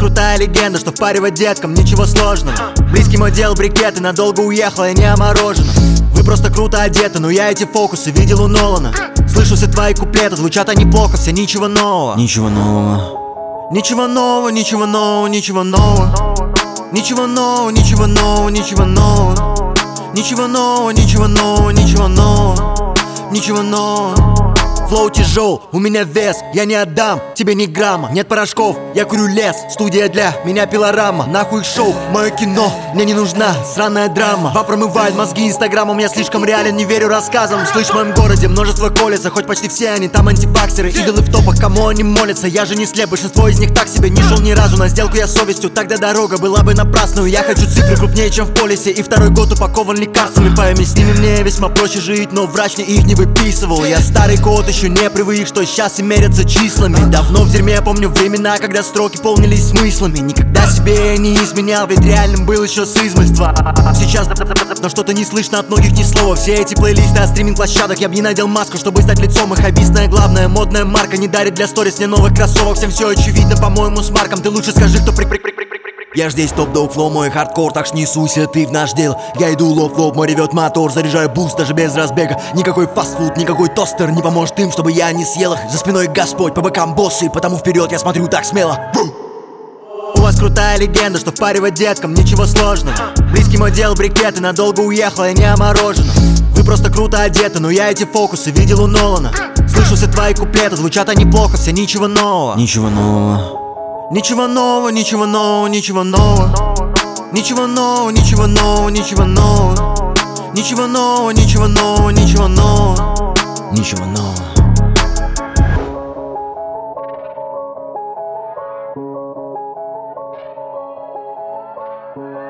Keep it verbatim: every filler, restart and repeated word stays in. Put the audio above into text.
крутая легенда, что впаривать деткам ничего сложного. Близкий мой дел брикеты, надолго уехала, я не оморожена. Вы просто круто одеты, но я эти фокусы видел у Нолана. Слышу все твои куплеты, звучат они плохо, все ничего нового. Ничего нового. Ничего нового, ничего нового, ничего нового. Ничего нового, ничего нового, ничего нового. Ничего нового, ничего нового, ничего нового. Ничего нового. Флоу тяжел, у меня вес, я не отдам тебе ни грамма. Нет порошков, я курю лес, студия для меня пилорама. Нахуй шоу, мое кино, мне не нужна сраная драма. Ва промывает мозги инстаграмом, я слишком реален, не верю рассказам. Слышь, в моем городе множество колется, хоть почти все они там антиваксеры. Идолы в топах, кому они молятся, я же не слеп, большинство из них так себе. Не шел ни разу на сделку я совестью, тогда дорога была бы напрасную. Я хочу цифры крупнее, чем в полисе, и второй год упакован лекарствами. Пойми, с ними мне весьма проще жить, но врач мне их не выписывал. Я старый кот, еще не привык, что сейчас и мерятся числами. Давно в дерьме, я помню времена, когда строки полнились смыслами. Никогда себе я не изменял, ведь реальным был еще с измольства. Сейчас, но что-то не слышно от многих ни слова. Все эти плейлисты от стриминг-площадок, я бы не надел маску, чтобы стать лицом их. Объясная главная модная марка не дарит для сторис мне новых кроссовок. Всем все очевидно, по-моему, с Марком. Ты лучше скажи, кто прик прик прик прик прик. Я ж здесь топ-дог, флоу мой хардкор, так ж не суйся ты в наш дел. Я иду лоб-лоб, мой ревет мотор, заряжаю буст даже без разбега. Никакой фастфуд, никакой тостер не поможет им, чтобы я не съел их. За спиной Господь, по бокам боссы, потому вперед я смотрю так смело. У вас крутая легенда, что впаривать деткам ничего сложного. Близкий мой дел брикеты, надолго уехала, я не оморожена. Вы просто круто одеты, но я эти фокусы видел у Нолана. Слышу все твои куплеты, звучат они плохо, все ничего нового. Ничего нового. Ничего нового, ничего нового, ничего нового. Ничего нового, ничего нового, ничего нового. Ничего нового, ничего нового, ничего нового. Ничего нового. Thank you.